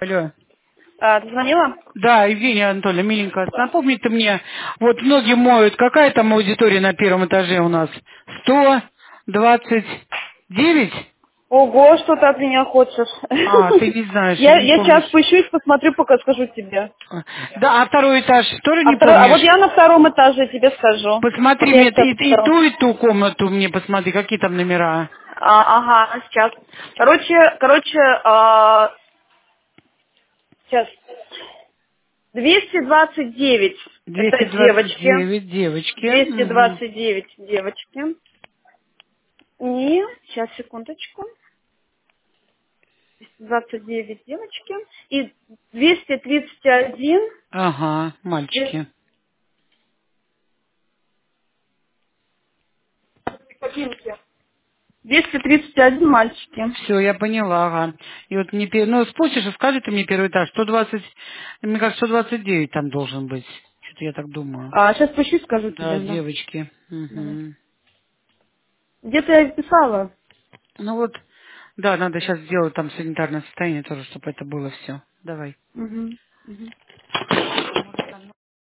Алло. Ты звонила? Да, Евгения Анатольевна, миленькая, напомни ты мне, вот многие моют, какая там аудитория на первом этаже у нас? 129? Ого, что ты от меня хочешь? А, ты не знаешь или Я, не я сейчас помнишь? спущусь, посмотрю, пока скажу тебе. Да, а второй этаж тоже А, не второй, а вот помнишь? я на втором этаже тебе скажу. Вот Посмотри я мне сейчас на и втором. ту, и ту комнату мне посмотри, какие там номера. Ага, сейчас. Короче, сейчас. 229. Это девочки. 229 девочки. Мгм. 229 девочки. И, сейчас, секундочку. 229 девочки. И 231. Ага, мальчики. 231 мальчики. Все, я поняла, ага. И вот мне, ну, спустишь и скажи ты мне первый этаж, 120, мне кажется, 129 там должен быть. Что-то я так думаю. Сейчас спущусь, скажу Да, тебе, да. девочки. Давай. Мгм. Где-то я писала. Ну вот, да, надо сейчас сделать там санитарное состояние тоже, чтобы это было все. Давай. Мгм. Мгм.